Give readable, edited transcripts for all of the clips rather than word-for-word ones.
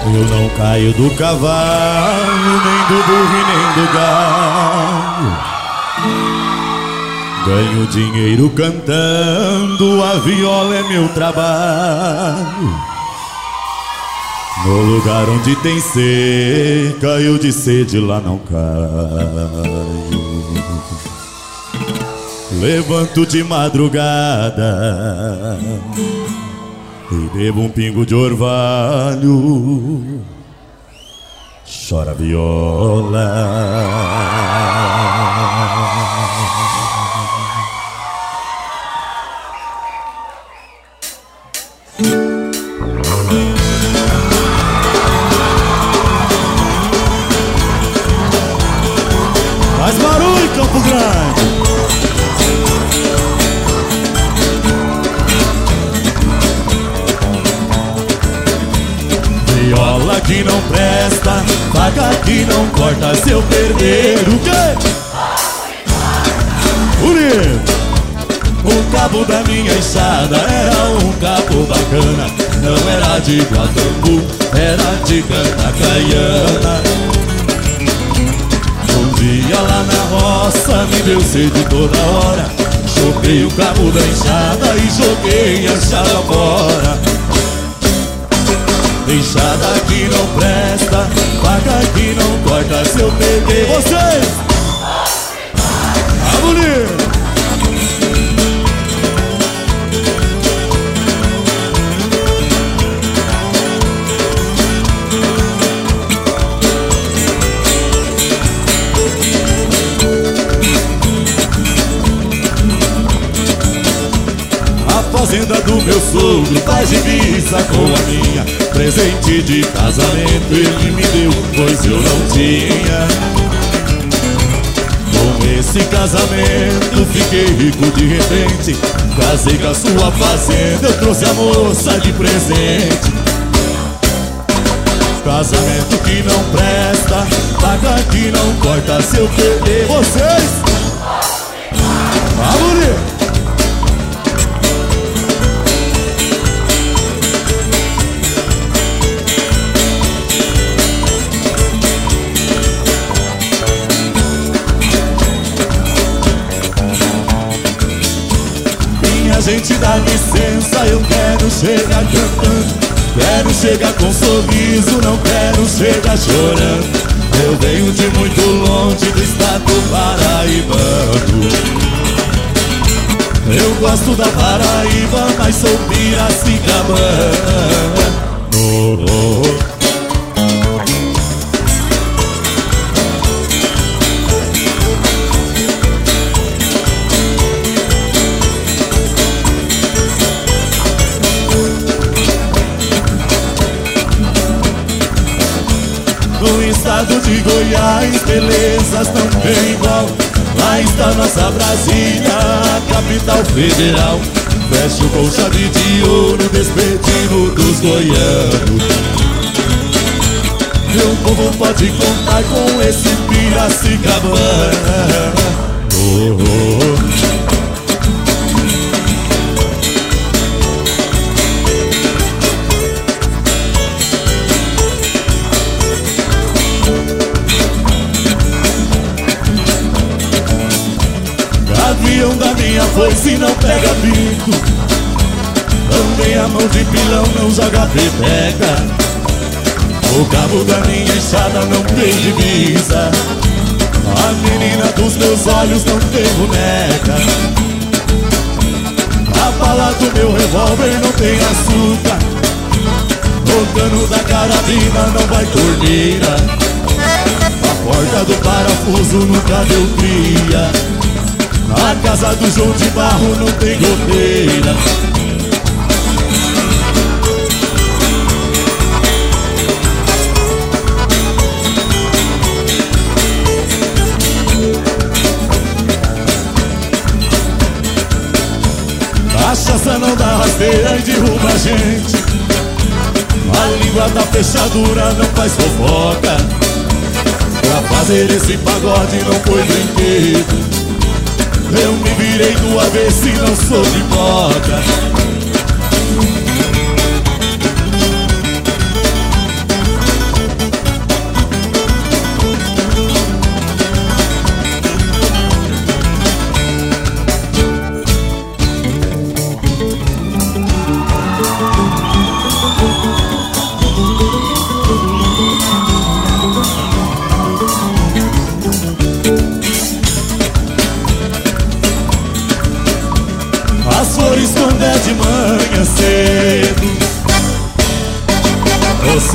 Eu não caio do cavalo, nem do burro e nem do galo. Ganho dinheiro cantando, a viola é meu trabalho. No lugar onde tem seca, eu de sede lá não caio. Levanto de madrugada e bebo um pingo de orvalho. Chora viola. Faz barulho, Campo Grande. Viola que não presta, faca que não corta. Se eu perder o quê? Bonito! O cabo da minha enxada era um cabo bacana. Não era de guatambu, era de cantacaiana. Um dia lá na roça me deu sede toda hora. Choquei o cabo da enxada e joguei a enxada fora. Enxada que não presta, faca que não corta. Se eu perder vocês, a mulher. A fazenda do meu sogro faz divisa com a minha. Presente de casamento ele me deu, pois eu não tinha. Com esse casamento fiquei rico de repente. Casei com a sua fazenda, eu trouxe a moça de presente. Casamento que não presta, faca que não corta. Se eu perder vocês, vamos mulher. Gente, dá licença, eu quero chegar cantando. Quero chegar com sorriso, não quero chegar chorando. Eu venho de muito longe do estado paraibano. Eu gosto da Paraíba, mas sou piracicabano. Oh, oh. No estado de Goiás, belezas não tem igual. Lá está nossa Brasília, a capital federal. Fecho com chave de ouro, despedindo dos goianos. Meu povo pode contar com esse Piracicabana. Oh, oh. Gavião da minha foice não pega bico. Também a mão de pilão não joga pepeca. O cabo da minha enxada não tem divisa. A menina dos meus olhos não tem boneca. A bala do meu revólver não tem açúcar. O cano da carabina não vai torneira. A porta do parafuso nunca deu cria. A casa do João de Barro não tem goteira. Cachaça não dá rasteira e derruba a gente. A língua da fechadura não faz fofoca. Pra fazer esse pagode não foi brinquedo. Eu me virei do avesso e não sou de moda.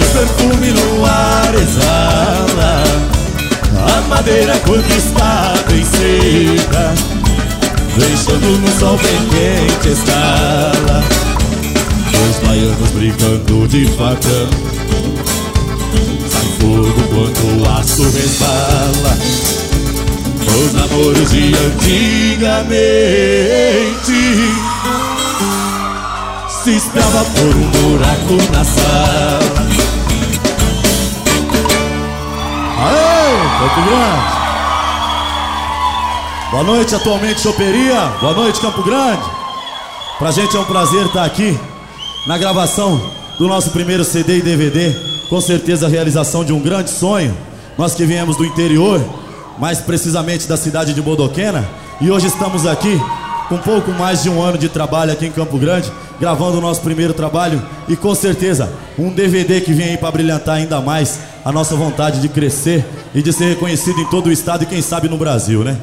seu perfume no ar exala a madeira conquistada em seca, deixando no sol bem quente a escala. Os baianos brincando de facão, sai fogo quando o aço resbala. Os namoros de antigamente se estrava por um buraco na sala. Aê, Campo Grande! Boa noite, atualmente Choperia. Boa noite, Campo Grande. Pra gente é um prazer estar aqui na gravação do nosso primeiro CD e DVD. Com certeza a realização de um grande sonho. Nós que viemos do interior, mais precisamente da cidade de Bodoquena, e hoje estamos aqui com pouco mais de um ano de trabalho aqui em Campo Grande, gravando o nosso primeiro trabalho e com certeza um DVD que vem aí para brilhantar ainda mais a nossa vontade de crescer e de ser reconhecido em todo o estado e quem sabe no Brasil, né?